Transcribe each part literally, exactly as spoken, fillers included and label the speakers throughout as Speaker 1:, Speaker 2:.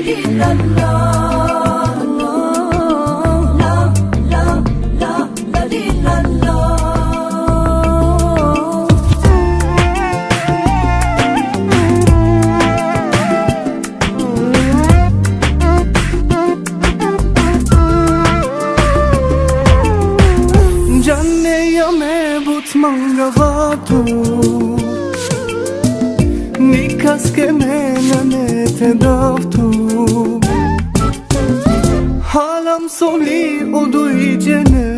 Speaker 1: Mangavatu Nikas ke mena ne te daftu Halam soli o du i gjene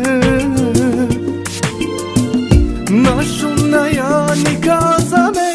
Speaker 1: Na shumë na ja nikaza me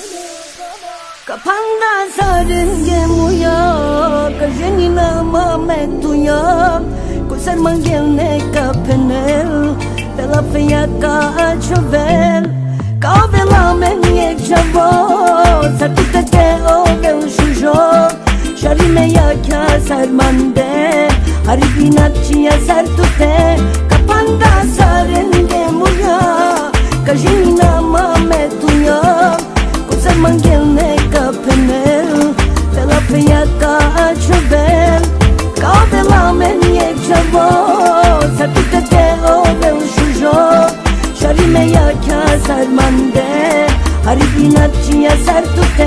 Speaker 2: Kapanda sa ringe muya Kajeni na mametuya Kusar manggil ne kapenel Pela feia ca a chover Ca vela me nieg javo Sa tu te te ove un shujo Shari me ya kya sar mande Hari binat chia sar tu te Kapanda sarenge muya Kajina mame tuya Kusar mangel ne kapenel Pela feia ca a chover Ca vela me nieg javo Sa tu te te ove un Shari me ya kya sar mande Hari binat chia sar tu te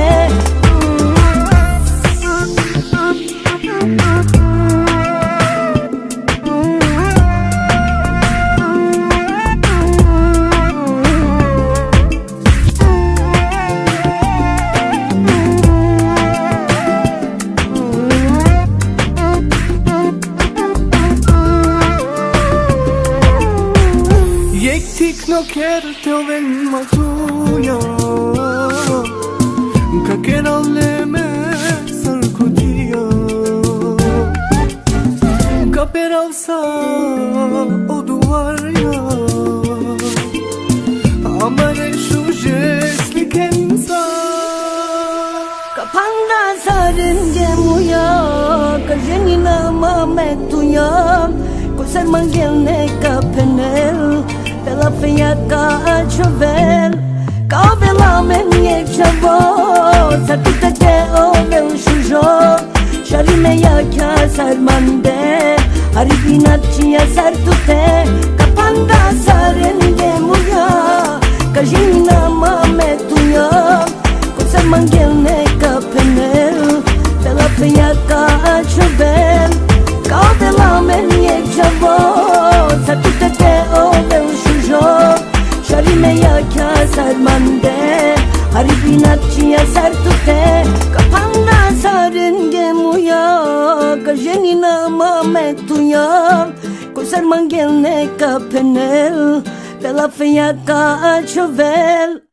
Speaker 1: No quiero te oven matuya Ka kera le me sarkodia Ka peravsa o duarja Amare shujes li kensa
Speaker 2: Kapanda sarenge muya Kajeni na mametuya Kusar manggil ne kapenel Pela feia ca a chover Ca vela me nieg javo Sa tu te te ove un shujo Shari me ya kya sar mande Hari binat chia sar tu te Kapanda sarenge muya Kajina mame tuya Kusar manggil ne kapenel Pela feia ca a chover Ca vela me nieg javo Sa tu te te ove un Shari me ya kya sar mande Hari binat chia sar tu te Kapanda sarenge muya Kajeni na mametuya Kusar manggil ne kapenel Pela feia ca a chover